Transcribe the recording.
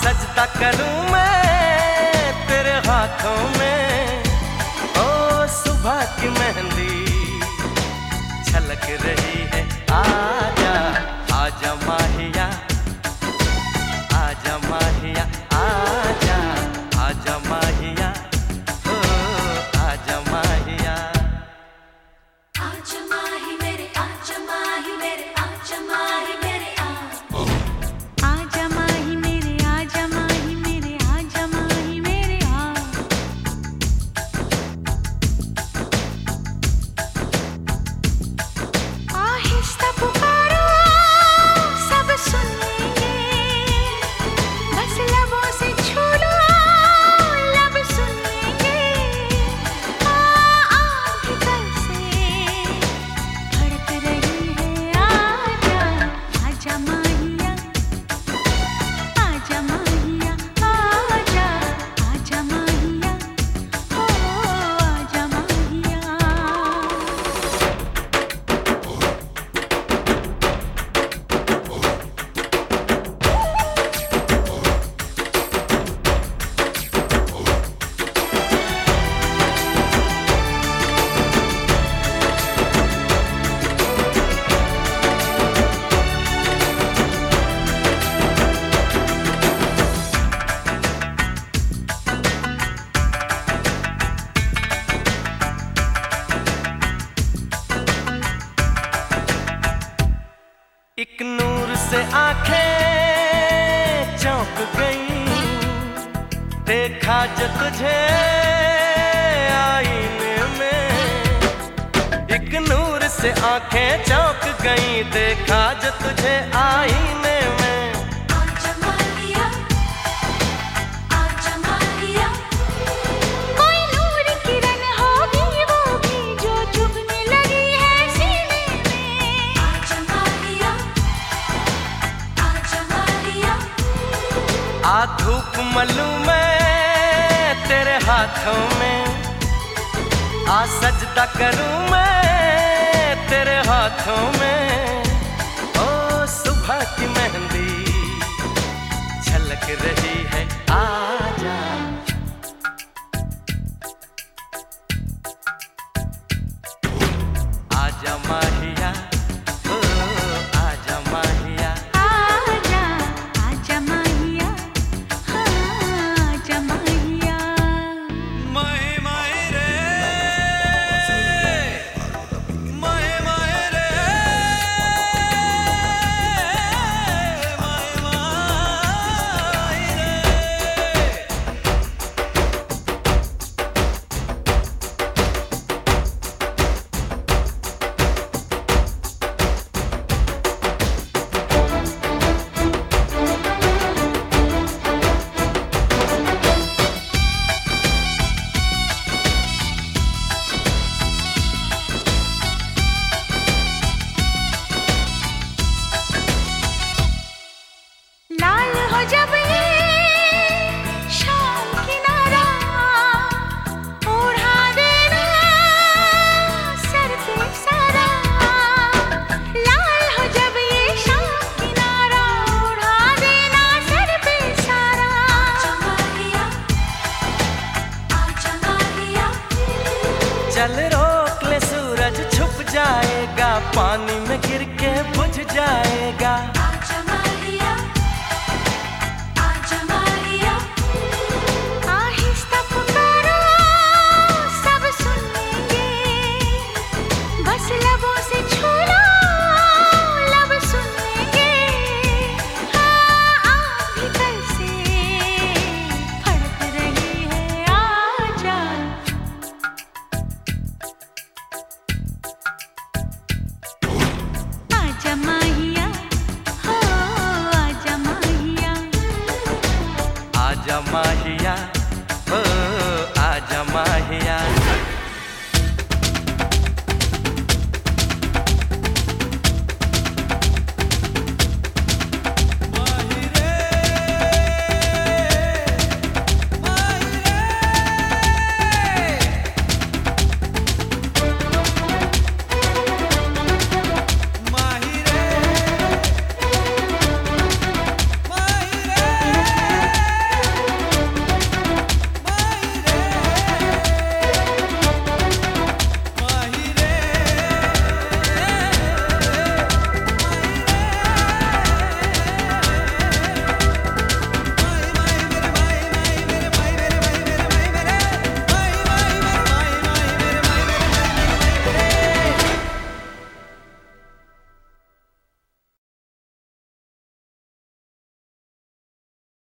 सजदा करूं मैं तेरे हाथों में। ओ सुबह की मेहंदी छलक रही है, आजा आजा माहिया, आजा माहिया, आजा आजा माहिया, ओ आजा माहिया। आजा माही मेरे, आजा माही मेरे, आजा माही मेरे, आजा माही मेरे, आजा माही मेरे, आजा माही मेरे, आहिस्ता पुकारो सब सुन लेंगे, बस लबों से छू लो लब सुन लेंगे। भीतर से धड़क रही है, आजा आजा माहिया, आजा माहिया, आजा आजा माहिया, ओ आजा माहिया। एक नूर से आंखें चौंक गई, देखा जो तुझे आईने में। एक नूर से आंखें चौंक गई, देखा जो तुझे आईने में। आजा माहिया, आजा माहिया, कोई नूर किरण होगी वो भी जो चुभने लगी है सीने में। आजा माहिया, आजा माहिया, आ धूप मलूं मैं तेरे हाथों में, आ सजदा करूं मैं तेरे हाथों में। ओ सुबह की मेहंदी छलक रही है, आजा आजा माहिया, ओ आजा माहिया। आजा आजा माहिया, आजा माहिया। माहे माहे रे, माहे माहे रे, माहे माहे रे। लाल हो जब ये शाम किनारा, ओढ़ा देना सर पे सारा। लाल हो जब ये शाम किनारा, ओढ़ा देना सर पे सारा। आजा माहिया, आजा माहिया, चल रोक ले, सूरज छुप जाएगा, पानी में गिर के बुझ जाएगा। आजा माहिया, आजा माहिया, आहिस्ता पुकारो सब सुन लेंगे, बस लबों से छू लो लब सुन लेंगे। भीतर से धड़क रही है, आजा आजा माहिया, हो आजा माहिया, आजा माहिया, ओ